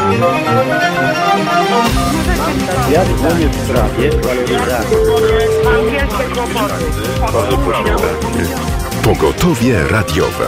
Ja dzwonię w sprawie waloryzacji. Bardzo proszę. Pogotowie radiowe.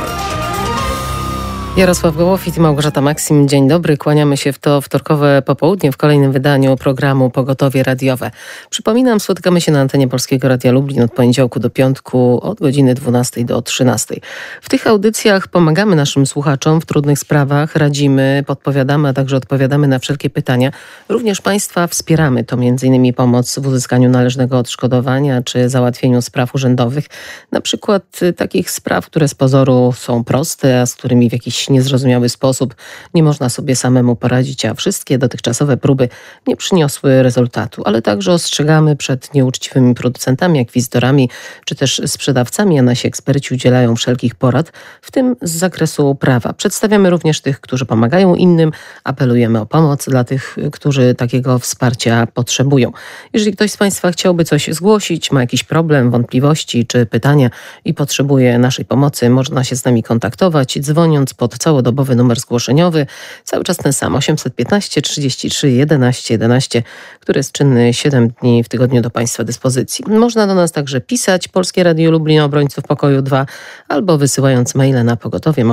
Jarosław Gołofit i Małgorzata Maksim. Dzień dobry. Kłaniamy się w to wtorkowe popołudnie w kolejnym wydaniu programu Pogotowie radiowe. Przypominam, spotykamy się na antenie Polskiego Radia Lublin od poniedziałku do piątku od godziny 12 do 13. W tych audycjach pomagamy naszym słuchaczom w trudnych sprawach, radzimy, podpowiadamy, a także odpowiadamy na wszelkie pytania. Również Państwa wspieramy. To m.in. pomoc w uzyskaniu należnego odszkodowania czy załatwieniu spraw urzędowych. Na przykład takich spraw, które z pozoru są proste, a z którymi w jakiś niezrozumiały sposób nie można sobie samemu poradzić, a wszystkie dotychczasowe próby nie przyniosły rezultatu. Ale także ostrzegamy przed nieuczciwymi producentami, akwizytorami czy też sprzedawcami, a nasi eksperci udzielają wszelkich porad, w tym z zakresu prawa. Przedstawiamy również tych, którzy pomagają innym, apelujemy o pomoc dla tych, którzy takiego wsparcia potrzebują. Jeżeli ktoś z Państwa chciałby coś zgłosić, ma jakiś problem, wątpliwości czy pytania i potrzebuje naszej pomocy, można się z nami kontaktować, dzwoniąc pod całodobowy numer zgłoszeniowy, cały czas ten sam, 815 33 11 11, który jest czynny 7 dni w tygodniu do Państwa dyspozycji. Można do nas także pisać, Polskie Radio Lublin, Obrońców Pokoju 2, albo wysyłając maile na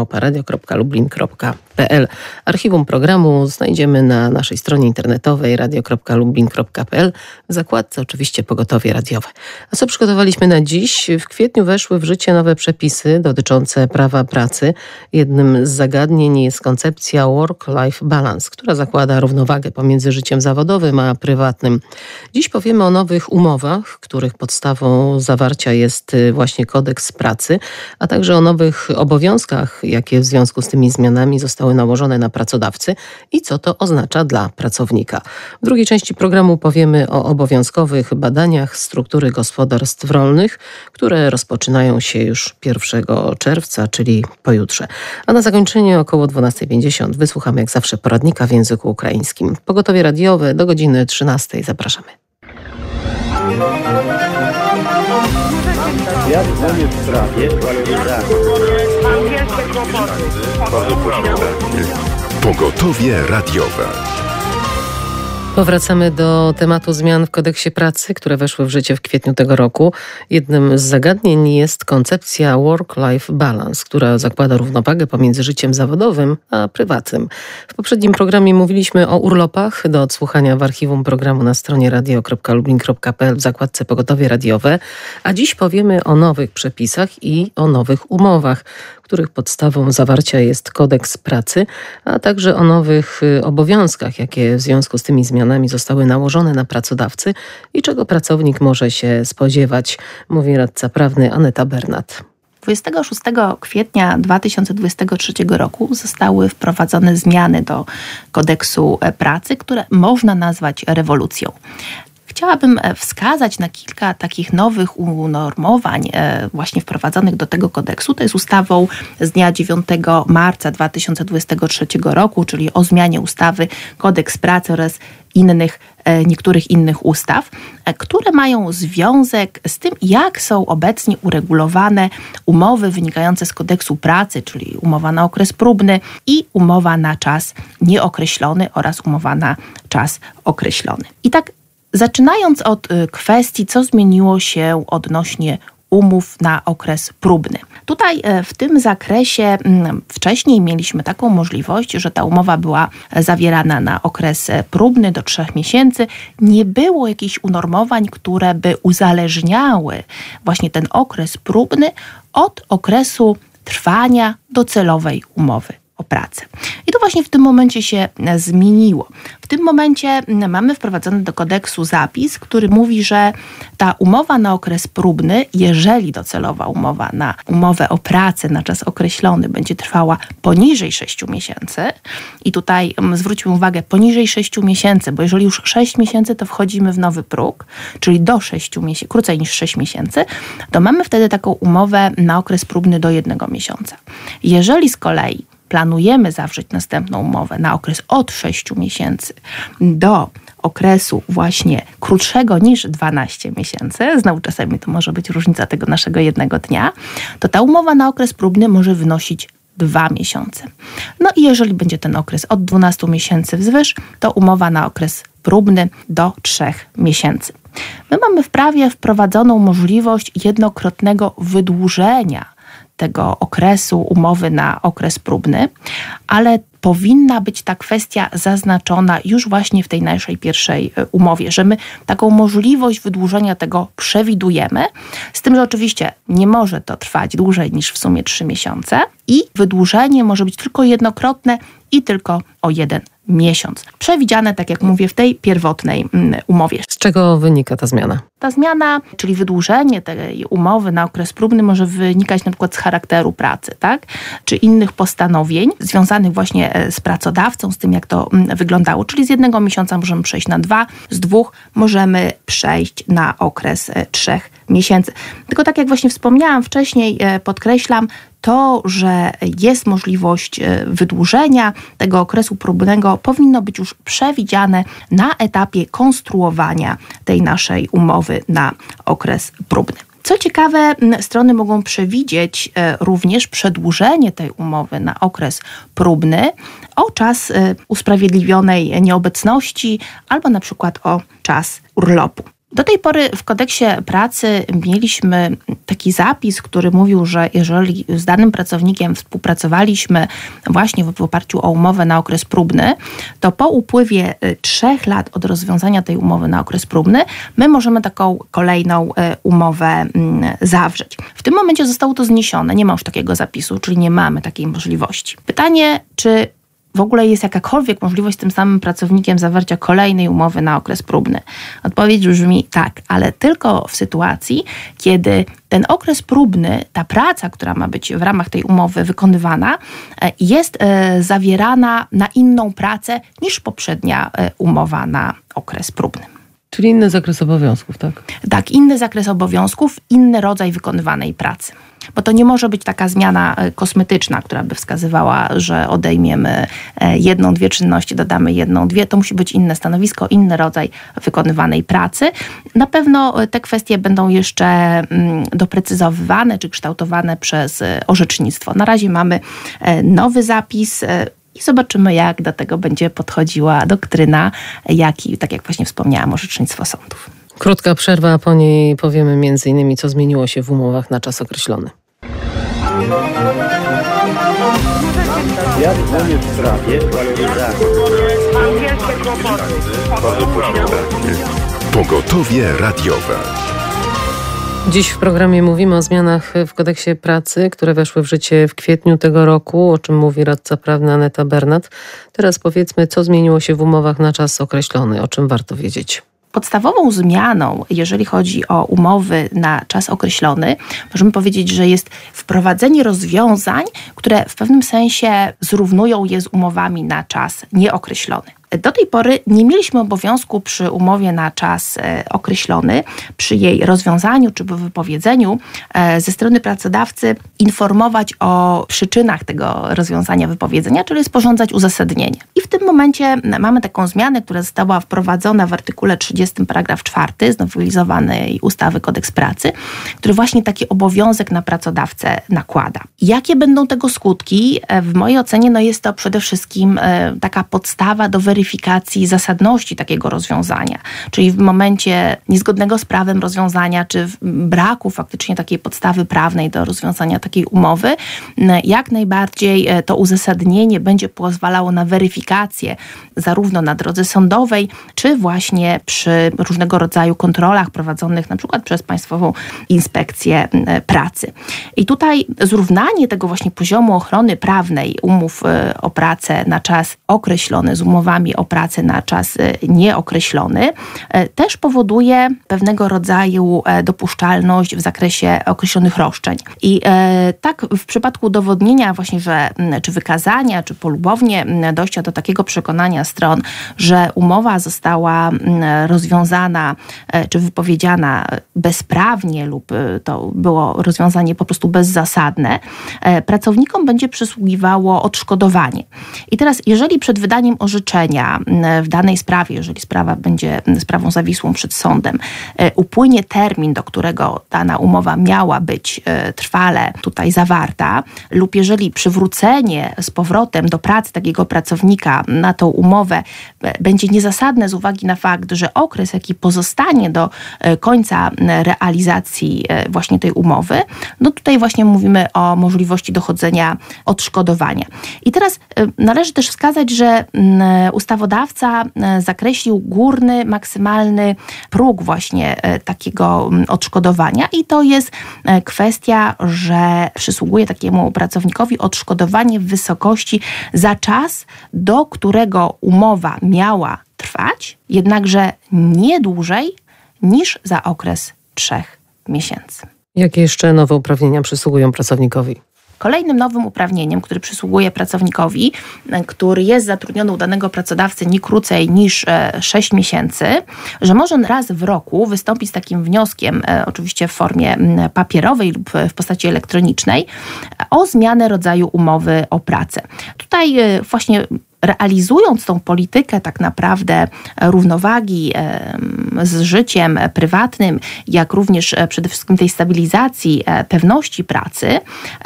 pogotowie@radio.lublin.pl. Archiwum programu znajdziemy na naszej stronie internetowej radio.lublin.pl w zakładce oczywiście Pogotowie radiowe. A co przygotowaliśmy na dziś? W kwietniu weszły w życie nowe przepisy dotyczące prawa pracy. Jednym z zagadnień jest koncepcja work-life balance, która zakłada równowagę pomiędzy życiem zawodowym a prywatnym. Dziś powiemy o nowych umowach, których podstawą zawarcia jest właśnie kodeks pracy, a także o nowych obowiązkach, jakie w związku z tymi zmianami zostały nałożone na pracodawcy i co to oznacza dla pracownika. W drugiej części programu powiemy o obowiązkowych badaniach struktury gospodarstw rolnych, które rozpoczynają się już 1 czerwca, czyli pojutrze. A na zakończenie około 12:50 wysłuchamy jak zawsze poradnika w języku ukraińskim. Pogotowie radiowe do godziny 13. Zapraszamy. Ja dzwonię w sprawie waloryzacji. Bardzo proszę. Pogotowie radiowe. Powracamy do tematu zmian w kodeksie pracy, które weszły w życie w kwietniu tego roku. Jednym z zagadnień jest koncepcja work-life balance, która zakłada równowagę pomiędzy życiem zawodowym a prywatnym. W poprzednim programie mówiliśmy o urlopach, do odsłuchania w archiwum programu na stronie radio.lublin.pl w zakładce Pogotowie radiowe, a dziś powiemy o nowych przepisach i o nowych umowach, których podstawą zawarcia jest kodeks pracy, a także o nowych obowiązkach, jakie w związku z tymi zmianami zostały nałożone na pracodawcy i czego pracownik może się spodziewać, mówi radca prawny Aneta Bernat. 26 kwietnia 2023 roku zostały wprowadzone zmiany do kodeksu pracy, które można nazwać rewolucją. Chciałabym wskazać na kilka takich nowych unormowań właśnie wprowadzonych do tego kodeksu. To jest ustawą z dnia 9 marca 2023 roku, czyli o zmianie ustawy Kodeks Pracy oraz niektórych innych ustaw, które mają związek z tym, jak są obecnie uregulowane umowy wynikające z kodeksu pracy, czyli umowa na okres próbny i umowa na czas nieokreślony oraz umowa na czas określony. I tak zaczynając od kwestii, co zmieniło się odnośnie umów na okres próbny. Tutaj w tym zakresie wcześniej mieliśmy taką możliwość, że ta umowa była zawierana na okres próbny do 3 miesięcy. Nie było jakichś unormowań, które by uzależniały właśnie ten okres próbny od okresu trwania docelowej umowy o pracę. I to właśnie w tym momencie się zmieniło. W tym momencie mamy wprowadzony do kodeksu zapis, który mówi, że ta umowa na okres próbny, jeżeli docelowa umowa na umowę o pracę na czas określony będzie trwała poniżej 6 miesięcy, i tutaj zwróćmy uwagę, poniżej 6 miesięcy, bo jeżeli już 6 miesięcy, to wchodzimy w nowy próg, czyli do 6 miesięcy, krócej niż 6 miesięcy, to mamy wtedy taką umowę na okres próbny do 1 miesiąca. Jeżeli z kolei planujemy zawrzeć następną umowę na okres od 6 miesięcy do okresu właśnie krótszego niż 12 miesięcy, znowu czasami to może być różnica tego naszego jednego dnia, to ta umowa na okres próbny może wynosić 2 miesiące. No i jeżeli będzie ten okres od 12 miesięcy wzwyż, to umowa na okres próbny do 3 miesięcy. My mamy w prawie wprowadzoną możliwość jednokrotnego wydłużenia tego okresu umowy na okres próbny, ale powinna być ta kwestia zaznaczona już właśnie w tej naszej pierwszej umowie, że my taką możliwość wydłużenia tego przewidujemy, z tym, że oczywiście nie może to trwać dłużej niż w sumie 3 miesiące i wydłużenie może być tylko jednokrotne i tylko o 1 miesiąc. Przewidziane, tak jak mówię, w tej pierwotnej umowie. Z czego wynika ta zmiana? Ta zmiana, czyli wydłużenie tej umowy na okres próbny może wynikać na przykład z charakteru pracy, tak? Czy innych postanowień związanych właśnie z pracodawcą, z tym jak to wyglądało. Czyli z 1 miesiąca możemy przejść na 2, z 2 możemy przejść na okres 3 miesięcy. Tylko tak jak właśnie wspomniałam wcześniej, podkreślam, to, że jest możliwość wydłużenia tego okresu próbnego, powinno być już przewidziane na etapie konstruowania tej naszej umowy na okres próbny. Co ciekawe, strony mogą przewidzieć również przedłużenie tej umowy na okres próbny o czas usprawiedliwionej nieobecności albo na przykład o czas urlopu. Do tej pory w kodeksie pracy mieliśmy taki zapis, który mówił, że jeżeli z danym pracownikiem współpracowaliśmy właśnie w oparciu o umowę na okres próbny, to po upływie 3 lat od rozwiązania tej umowy na okres próbny, my możemy taką kolejną umowę zawrzeć. W tym momencie zostało to zniesione, nie ma już takiego zapisu, czyli nie mamy takiej możliwości. Pytanie, czy w ogóle jest jakakolwiek możliwość z tym samym pracownikiem zawarcia kolejnej umowy na okres próbny? Odpowiedź brzmi tak, ale tylko w sytuacji, kiedy ten okres próbny, ta praca, która ma być w ramach tej umowy wykonywana, jest zawierana na inną pracę niż poprzednia umowa na okres próbny. Czyli inny zakres obowiązków, tak? Tak, inny zakres obowiązków, inny rodzaj wykonywanej pracy. Bo to nie może być taka zmiana kosmetyczna, która by wskazywała, że odejmiemy 1, 2 czynności, dodamy 1, 2. To musi być inne stanowisko, inny rodzaj wykonywanej pracy. Na pewno te kwestie będą jeszcze doprecyzowywane czy kształtowane przez orzecznictwo. Na razie mamy nowy zapis i zobaczymy, jak do tego będzie podchodziła doktryna, jak i, tak jak właśnie wspomniałam, orzecznictwo sądów. Krótka przerwa, a po niej powiemy m.in. co zmieniło się w umowach na czas określony. Ja dzwonię w sprawie waloryzacji. Bardzo proszę. Pogotowie radiowe. Dziś w programie mówimy o zmianach w kodeksie pracy, które weszły w życie w kwietniu tego roku, o czym mówi radca prawny Aneta Bernat. Teraz powiedzmy, co zmieniło się w umowach na czas określony, o czym warto wiedzieć. Podstawową zmianą, jeżeli chodzi o umowy na czas określony, możemy powiedzieć, że jest wprowadzenie rozwiązań, które w pewnym sensie zrównują je z umowami na czas nieokreślony. Do tej pory nie mieliśmy obowiązku przy umowie na czas określony, przy jej rozwiązaniu czy wypowiedzeniu ze strony pracodawcy informować o przyczynach tego rozwiązania wypowiedzenia, czyli sporządzać uzasadnienie. I w tym momencie mamy taką zmianę, która została wprowadzona w artykule 30 paragraf 4 znowelizowanej ustawy Kodeks Pracy, który właśnie taki obowiązek na pracodawcę nakłada. Jakie będą tego skutki? W mojej ocenie jest to przede wszystkim taka podstawa do weryfikacji zasadności takiego rozwiązania. Czyli w momencie niezgodnego z prawem rozwiązania, czy braku faktycznie takiej podstawy prawnej do rozwiązania takiej umowy, jak najbardziej to uzasadnienie będzie pozwalało na weryfikację zarówno na drodze sądowej, czy właśnie przy różnego rodzaju kontrolach prowadzonych na przykład przez Państwową Inspekcję Pracy. I tutaj zrównanie tego właśnie poziomu ochrony prawnej umów o pracę na czas określony z umowami o pracę na czas nieokreślony też powoduje pewnego rodzaju dopuszczalność w zakresie określonych roszczeń. I tak w przypadku udowodnienia właśnie, że czy wykazania, czy polubownie dojścia do takiego przekonania stron, że umowa została rozwiązana czy wypowiedziana bezprawnie lub to było rozwiązanie po prostu bezzasadne, pracownikom będzie przysługiwało odszkodowanie. I teraz, jeżeli przed wydaniem orzeczenia w danej sprawie, jeżeli sprawa będzie sprawą zawisłą przed sądem, upłynie termin, do którego dana umowa miała być trwale tutaj zawarta, lub jeżeli przywrócenie z powrotem do pracy takiego pracownika na tą umowę będzie niezasadne z uwagi na fakt, że okres, jaki pozostanie do końca realizacji właśnie tej umowy, no tutaj właśnie mówimy o możliwości dochodzenia odszkodowania. I teraz należy też wskazać, że ustawodawca zakreślił górny, maksymalny próg właśnie takiego odszkodowania i to jest kwestia, że przysługuje takiemu pracownikowi odszkodowanie w wysokości za czas, do którego umowa miała trwać, jednakże nie dłużej niż za okres 3 miesięcy. Jakie jeszcze nowe uprawnienia przysługują pracownikowi? Kolejnym nowym uprawnieniem, które przysługuje pracownikowi, który jest zatrudniony u danego pracodawcy nie krócej niż 6 miesięcy, że może raz w roku wystąpić z takim wnioskiem, oczywiście w formie papierowej lub w postaci elektronicznej, o zmianę rodzaju umowy o pracę. Tutaj właśnie realizując tą politykę tak naprawdę równowagi z życiem prywatnym, jak również przede wszystkim tej stabilizacji pewności pracy,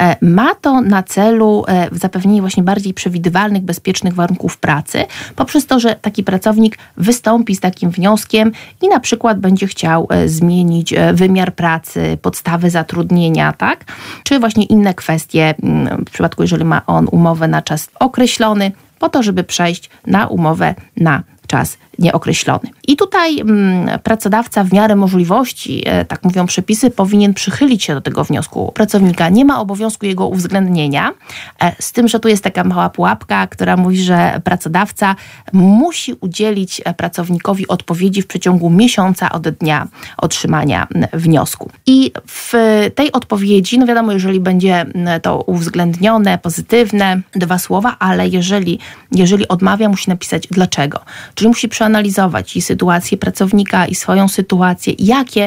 ma to na celu zapewnienie właśnie bardziej przewidywalnych, bezpiecznych warunków pracy, poprzez to, że taki pracownik wystąpi z takim wnioskiem i na przykład będzie chciał zmienić wymiar pracy, podstawy zatrudnienia, tak? Czy właśnie inne kwestie, w przypadku jeżeli ma on umowę na czas określony, po to, żeby przejść na umowę na czas nieokreślony. I tutaj pracodawca w miarę możliwości, tak mówią przepisy, powinien przychylić się do tego wniosku pracownika. Nie ma obowiązku jego uwzględnienia, z tym, że tu jest taka mała pułapka, która mówi, że pracodawca musi udzielić pracownikowi odpowiedzi w przeciągu miesiąca od dnia otrzymania wniosku. I w tej odpowiedzi, no wiadomo, jeżeli będzie to uwzględnione, pozytywne, 2 słowa, ale jeżeli odmawia, musi napisać dlaczego. Czyli musi przeanalizować i sytuację pracownika, i swoją sytuację, jakie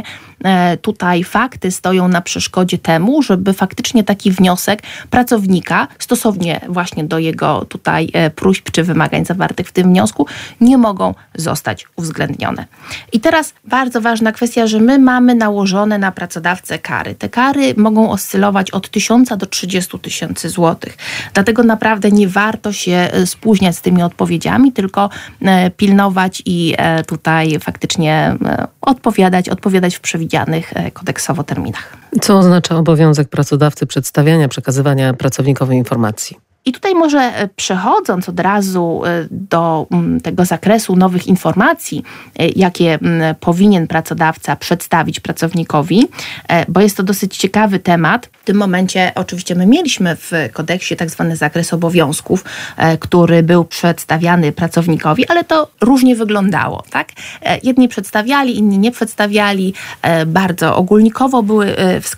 tutaj fakty stoją na przeszkodzie temu, żeby faktycznie taki wniosek pracownika, stosownie właśnie do jego tutaj próśb czy wymagań zawartych w tym wniosku, nie mogą zostać uwzględnione. I teraz bardzo ważna kwestia, że my mamy nałożone na pracodawcę kary. Te kary mogą oscylować od 1000 do 30 000 złotych. Dlatego naprawdę nie warto się spóźniać z tymi odpowiedziami, tylko pilnować i tutaj faktycznie odpowiadać w przewidzianych kodeksowo terminach. Co oznacza obowiązek pracodawcy przedstawiania, przekazywania pracownikowi informacji? I tutaj może przechodząc od razu do tego zakresu nowych informacji, jakie powinien pracodawca przedstawić pracownikowi, bo jest to dosyć ciekawy temat. W tym momencie oczywiście my mieliśmy w kodeksie tak zwany zakres obowiązków, który był przedstawiany pracownikowi, ale to różnie wyglądało, tak? Jedni przedstawiali, inni nie przedstawiali, bardzo ogólnikowo były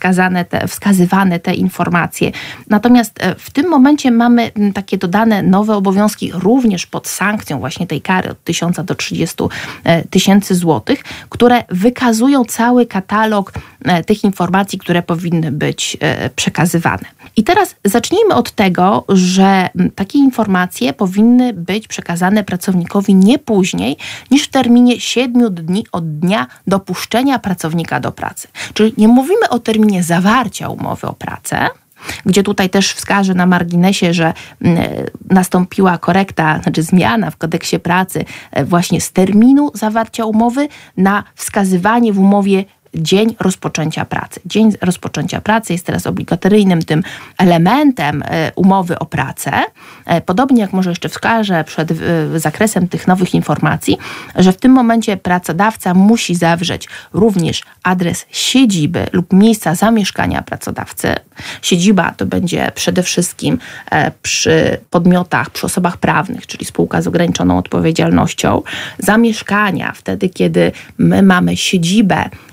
wskazywane te informacje. Natomiast w tym momencie mamy takie dodane nowe obowiązki również pod sankcją właśnie tej kary od 1000 do 30 000 złotych, które wykazują cały katalog tych informacji, które powinny być przekazywane. I teraz zacznijmy od tego, że takie informacje powinny być przekazane pracownikowi nie później niż w terminie 7 dni od dnia dopuszczenia pracownika do pracy. Czyli nie mówimy o terminie zawarcia umowy o pracę, gdzie tutaj też wskażę na marginesie, że nastąpiła korekta, znaczy zmiana w kodeksie pracy właśnie z terminu zawarcia umowy na wskazywanie w umowie dzień rozpoczęcia pracy. Dzień rozpoczęcia pracy jest teraz obligatoryjnym tym elementem umowy o pracę. Podobnie jak może jeszcze wskażę przed zakresem tych nowych informacji, że w tym momencie pracodawca musi zawrzeć również adres siedziby lub miejsca zamieszkania pracodawcy. Siedziba to będzie przede wszystkim przy podmiotach, przy osobach prawnych, czyli spółka z ograniczoną odpowiedzialnością. Zamieszkania wtedy, kiedy my mamy siedzibę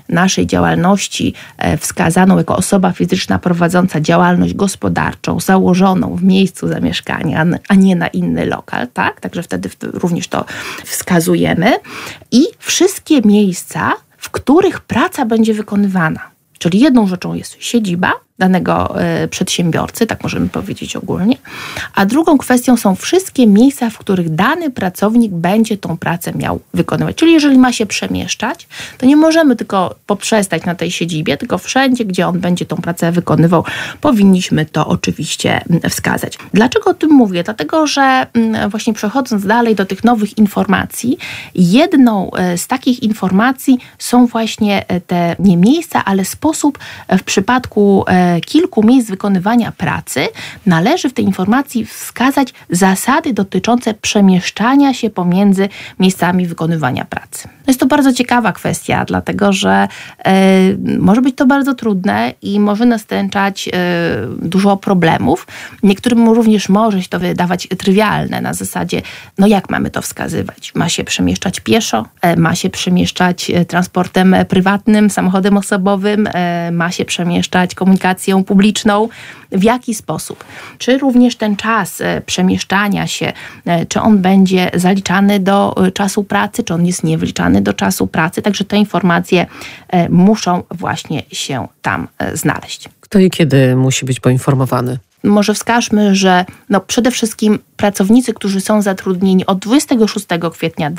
naszej działalności wskazaną jako osoba fizyczna prowadząca działalność gospodarczą założoną w miejscu zamieszkania, a nie na inny lokal, tak? Także wtedy również to wskazujemy. I wszystkie miejsca, w których praca będzie wykonywana. Czyli jedną rzeczą jest siedziba danego przedsiębiorcy, tak możemy powiedzieć ogólnie, a drugą kwestią są wszystkie miejsca, w których dany pracownik będzie tą pracę miał wykonywać. Czyli jeżeli ma się przemieszczać, to nie możemy tylko poprzestać na tej siedzibie, tylko wszędzie, gdzie on będzie tą pracę wykonywał, powinniśmy to oczywiście wskazać. Dlaczego o tym mówię? Dlatego, że właśnie przechodząc dalej do tych nowych informacji, jedną z takich informacji są właśnie te nie miejsca, ale sposób w przypadku kilku miejsc wykonywania pracy należy w tej informacji wskazać zasady dotyczące przemieszczania się pomiędzy miejscami wykonywania pracy. Jest to bardzo ciekawa kwestia, dlatego że może być to bardzo trudne i może następać dużo problemów. Niektórym również może się to wydawać trywialne na zasadzie, no jak mamy to wskazywać? Ma się przemieszczać pieszo? Ma się przemieszczać transportem prywatnym, samochodem osobowym? Ma się przemieszczać komunikacją publiczną? W jaki sposób? Czy również ten czas przemieszczania się, czy on będzie zaliczany do czasu pracy, czy on jest niewliczany do czasu pracy? Także te informacje muszą właśnie się tam znaleźć. Kto i kiedy musi być poinformowany? Może wskażmy, że przede wszystkim pracownicy, którzy są zatrudnieni od 26 kwietnia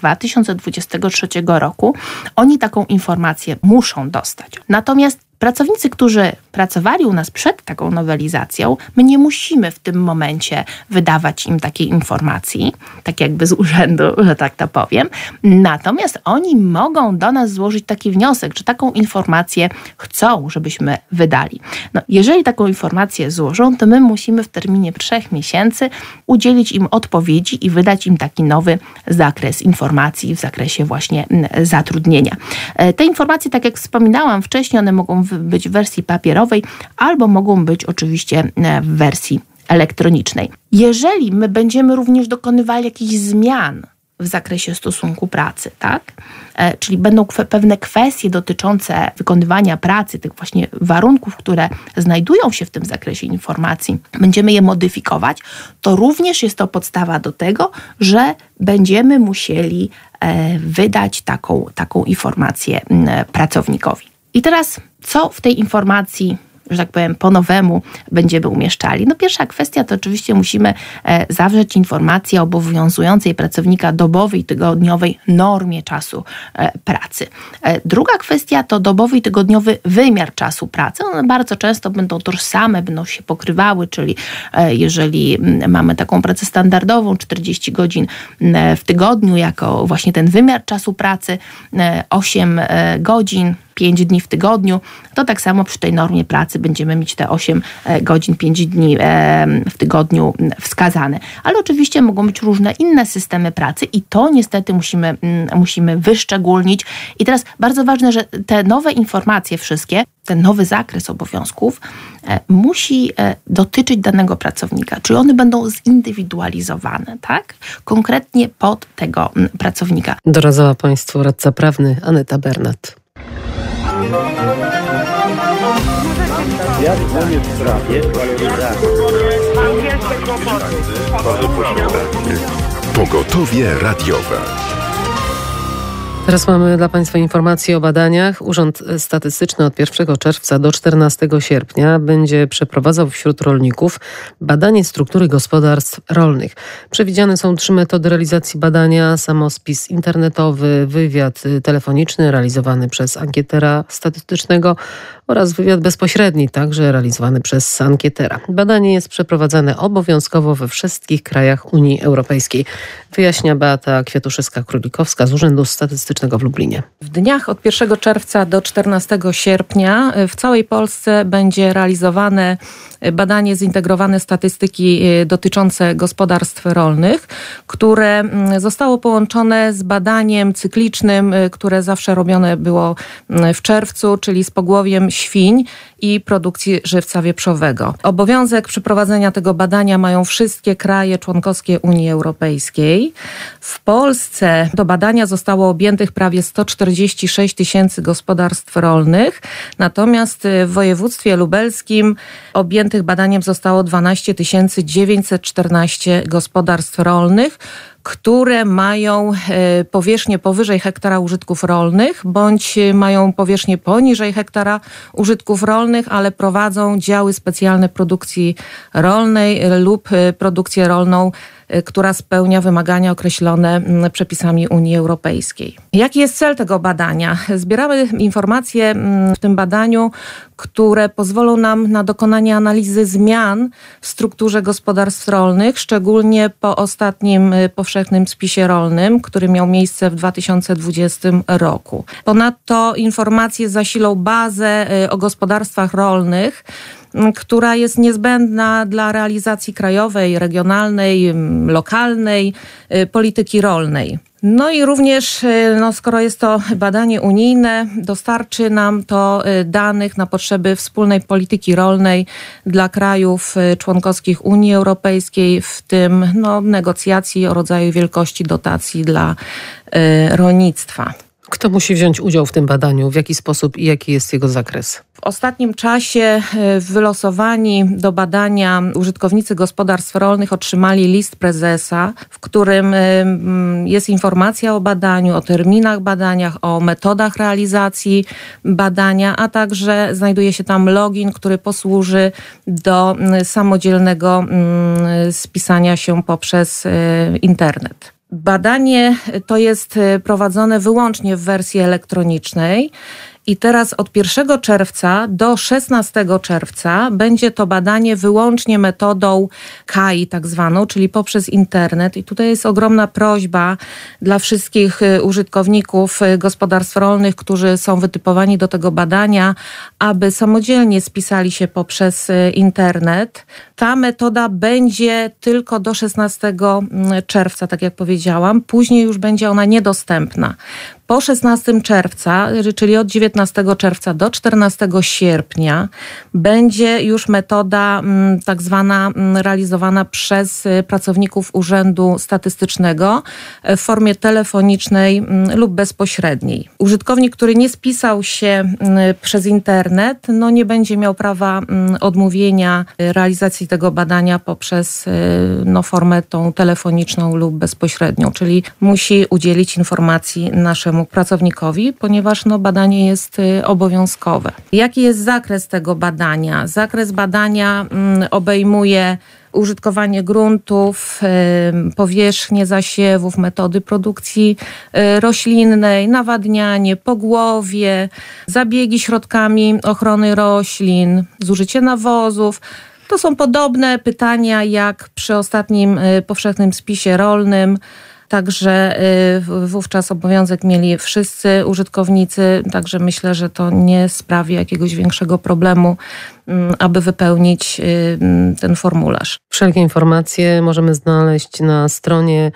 2023 roku, oni taką informację muszą dostać. Natomiast pracownicy, którzy pracowali u nas przed taką nowelizacją, my nie musimy w tym momencie wydawać im takiej informacji, tak jakby z urzędu, że tak to powiem. Natomiast oni mogą do nas złożyć taki wniosek, że taką informację chcą, żebyśmy wydali. Jeżeli taką informację złożą, to my musimy w terminie 3 miesięcy udzielić im odpowiedzi i wydać im taki nowy zakres informacji w zakresie właśnie zatrudnienia. Te informacje, tak jak wspominałam wcześniej, one mogą być w wersji papierowej albo mogą być oczywiście w wersji elektronicznej. Jeżeli my będziemy również dokonywali jakichś zmian w zakresie stosunku pracy, tak? Czyli będą pewne kwestie dotyczące wykonywania pracy, tych właśnie warunków, które znajdują się w tym zakresie informacji, będziemy je modyfikować, to również jest to podstawa do tego, że będziemy musieli wydać taką informację pracownikowi. I teraz, co w tej informacji, że tak powiem, po nowemu będziemy umieszczali? Pierwsza kwestia to oczywiście musimy zawrzeć informację o obowiązującej pracownika dobowej, tygodniowej normie czasu pracy. Druga kwestia to dobowy i tygodniowy wymiar czasu pracy. One bardzo często będą tożsame, będą się pokrywały, czyli jeżeli mamy taką pracę standardową, 40 godzin w tygodniu jako właśnie ten wymiar czasu pracy, 8 godzin, 5 dni w tygodniu, to tak samo przy tej normie pracy będziemy mieć te 8 godzin, 5 dni w tygodniu wskazane. Ale oczywiście mogą być różne inne systemy pracy i to niestety musimy wyszczególnić. I teraz bardzo ważne, że te nowe informacje wszystkie, ten nowy zakres obowiązków musi dotyczyć danego pracownika, czyli one będą zindywidualizowane, tak? Konkretnie pod tego pracownika. Doradzała Państwu radca prawny Aneta Bernat. Ja dzwonię w sprawie waloryzacji. Bardzo proszę. Pogotowie radiowe. Teraz mamy dla Państwa informacje o badaniach. Urząd Statystyczny od 1 czerwca do 14 sierpnia będzie przeprowadzał wśród rolników badanie struktury gospodarstw rolnych. Przewidziane są 3 metody realizacji badania: samospis internetowy, wywiad telefoniczny realizowany przez ankietera statystycznego oraz wywiad bezpośredni, także realizowany przez ankietera. Badanie jest przeprowadzane obowiązkowo we wszystkich krajach Unii Europejskiej. Wyjaśnia Beata Kwiatuszewska-Królikowska z Urzędu Statystycznego w Lublinie. W dniach od 1 czerwca do 14 sierpnia w całej Polsce będzie realizowane badanie zintegrowane statystyki dotyczące gospodarstw rolnych, które zostało połączone z badaniem cyklicznym, które zawsze robione było w czerwcu, czyli z pogłowiem świń i produkcji żywca wieprzowego. Obowiązek przeprowadzenia tego badania mają wszystkie kraje członkowskie Unii Europejskiej. W Polsce do badania zostało objętych prawie 146 tysięcy gospodarstw rolnych, natomiast w województwie lubelskim objętych badaniem zostało 12 914 gospodarstw rolnych, które mają powierzchnię powyżej hektara użytków rolnych, bądź mają powierzchnię poniżej hektara użytków rolnych, ale prowadzą działy specjalne produkcji rolnej lub produkcję rolną, która spełnia wymagania określone przepisami Unii Europejskiej. Jaki jest cel tego badania? Zbieramy informacje w tym badaniu, które pozwolą nam na dokonanie analizy zmian w strukturze gospodarstw rolnych, szczególnie po ostatnim powszechnym spisie rolnym, który miał miejsce w 2020 roku. Ponadto informacje zasilą bazę o gospodarstwach rolnych, która jest niezbędna dla realizacji krajowej, regionalnej, lokalnej polityki rolnej. No i również, skoro jest to badanie unijne, dostarczy nam to danych na potrzeby wspólnej polityki rolnej dla krajów członkowskich Unii Europejskiej, w tym negocjacji o rodzaju wielkości dotacji dla rolnictwa. Kto musi wziąć udział w tym badaniu? W jaki sposób i jaki jest jego zakres? W ostatnim czasie wylosowani do badania użytkownicy gospodarstw rolnych otrzymali list prezesa, w którym jest informacja o badaniu, o terminach badania, o metodach realizacji badania, a także znajduje się tam login, który posłuży do samodzielnego spisania się poprzez internet. Badanie to jest prowadzone wyłącznie w wersji elektronicznej i teraz od 1 czerwca do 16 czerwca będzie to badanie wyłącznie metodą KAI tak zwaną, czyli poprzez internet. I tutaj jest ogromna prośba dla wszystkich użytkowników gospodarstw rolnych, którzy są wytypowani do tego badania, aby samodzielnie spisali się poprzez internet. Ta metoda będzie tylko do 16 czerwca, tak jak powiedziałam. Później już będzie ona niedostępna. Po 16 czerwca, czyli od 19 czerwca do 14 sierpnia będzie już metoda tak zwana realizowana przez pracowników Urzędu Statystycznego w formie telefonicznej lub bezpośredniej. Użytkownik, który nie spisał się przez internet, nie będzie miał prawa odmówienia realizacji tego badania poprzez formę tą telefoniczną lub bezpośrednią, czyli musi udzielić informacji naszemu pracownikowi, ponieważ badanie jest obowiązkowe. Jaki jest zakres tego badania? Zakres badania obejmuje użytkowanie gruntów, powierzchnie zasiewów, metody produkcji roślinnej, nawadnianie, pogłowie, zabiegi środkami ochrony roślin, zużycie nawozów. To są podobne pytania jak przy ostatnim powszechnym spisie rolnym. Także wówczas obowiązek mieli wszyscy użytkownicy, także myślę, że to nie sprawi jakiegoś większego problemu, aby wypełnić ten formularz. Wszelkie informacje możemy znaleźć na stronie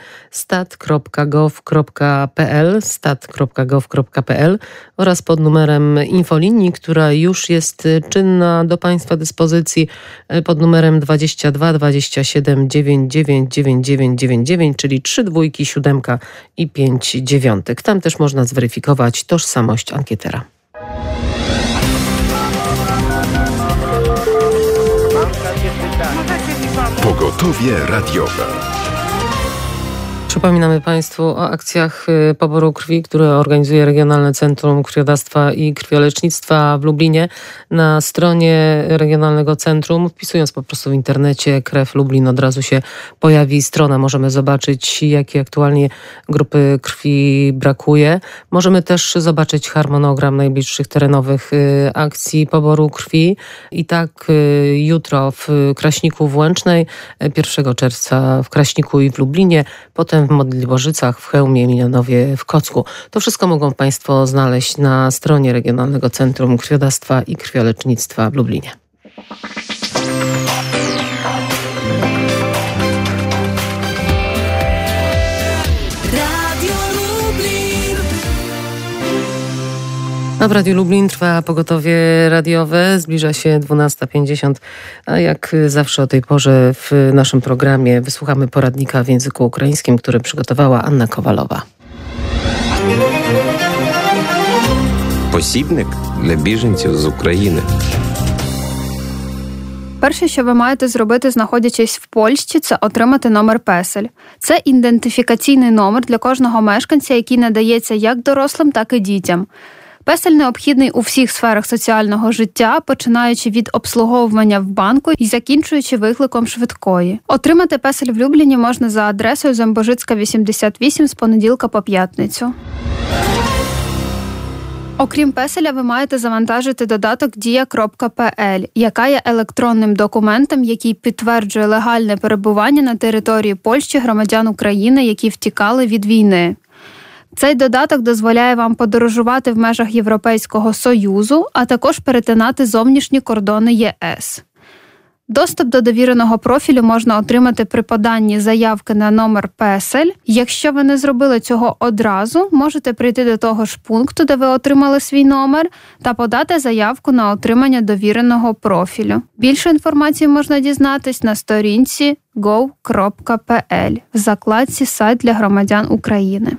stat.gov.pl oraz pod numerem infolinii, która już jest czynna do Państwa dyspozycji pod numerem 22 27 99 99 99, czyli 3 dwójki, 7 i 5 dziewiątek. Tam też można zweryfikować tożsamość ankietera. Pogotowie radiowe. Przypominamy Państwu o akcjach poboru krwi, które organizuje Regionalne Centrum Krwiodawstwa i Krwiolecznictwa w Lublinie. Na stronie Regionalnego Centrum, wpisując po prostu w internecie Krew Lublin, od razu się pojawi strona. Możemy zobaczyć, jakie aktualnie grupy krwi brakuje. Możemy też zobaczyć harmonogram najbliższych terenowych akcji poboru krwi. I tak jutro w Kraśniku w Łęcznej, 1 czerwca w Kraśniku i w Lublinie, potem w Modliborzycach, w Chełmie, Milanowie, w Kocku. To wszystko mogą Państwo znaleźć na stronie Regionalnego Centrum Krwiodawstwa i Krwiolecznictwa w Lublinie. A w Radiu Lublin trwa pogotowie radiowe. Zbliża się 12:50, a jak zawsze o tej porze w naszym programie wysłuchamy poradnika w języku ukraińskim, który przygotowała Anna Kowalowa. Посібник для біженців з України. Перше, що ви маєте зробити, знаходячись в Польщі, це отримати номер PESEL. Це ідентифікаційний номер для кожного мешканця, який надається як дорослим, так і дітям. PESEL необхідний у всіх сферах соціального життя, починаючи від обслуговування в банку і закінчуючи викликом швидкої. Отримати PESEL в Любліні можна за адресою Замбожицька, 88 з понеділка по п'ятницю. Окрім PESEL, ви маєте завантажити додаток Dія.pl, яка є електронним документом, який підтверджує легальне перебування на території Польщі громадян України, які втікали від війни. Цей додаток дозволяє вам подорожувати в межах Європейського Союзу, а також перетинати зовнішні кордони ЄС. Доступ до довіреного профілю можна отримати при поданні заявки на номер PESEL. Якщо ви не зробили цього одразу, можете прийти до того ж пункту, де ви отримали свій номер, та подати заявку на отримання довіреного профілю. Більше інформації можна дізнатись на сторінці go.pl в закладці «Сайт для громадян України».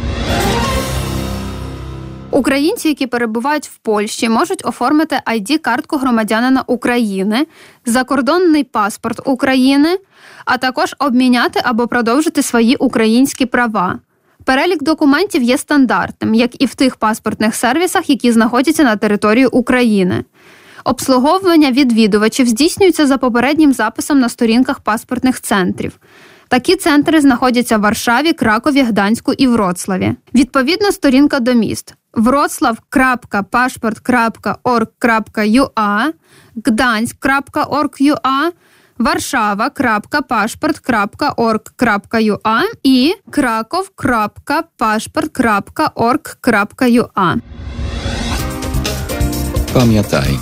Українці, які перебувають в Польщі, можуть оформити ID-картку громадянина України, закордонний паспорт України, а також обміняти або продовжити свої українські права. Перелік документів є стандартним, як і в тих паспортних сервісах, які знаходяться на території України. Обслуговування відвідувачів здійснюється за попереднім записом на сторінках паспортних центрів. Такі центри знаходяться в Варшаві, Кракові, Гданську і Вроцлаві. Відповідна сторінка до міст: wroclaw.paszport.org.ua, gdańsk.org.ua, warszawa.paszport.org.ua і kraków.paszport.org.ua. Pamiętaj.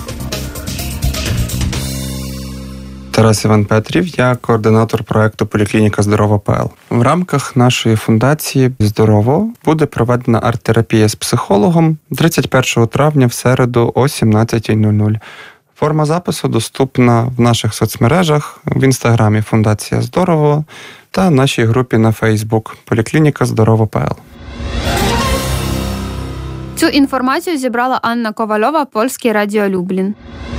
Тарас Іван Петрів, я координатор проєкту «Поліклініка Здорова.pl». В рамках нашої фундації «Здорово» буде проведена арт-терапія з психологом 31 травня в середу о 17:00. Форма запису доступна в наших соцмережах, в інстаграмі «Фундація Здорово» та нашій групі на Фейсбук «Поліклініка Здорова.pl». Цю інформацію зібрала Анна Ковальова, Польське Радіо Люблін.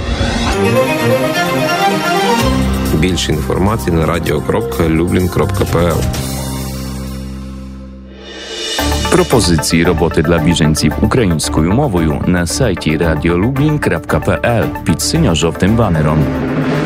Більше інформації на radio.lublin.pl. Propozycji roboty dla bieżeńców ukraińską mową na sajcie radiolublin.pl pід синьо-жовтим банером.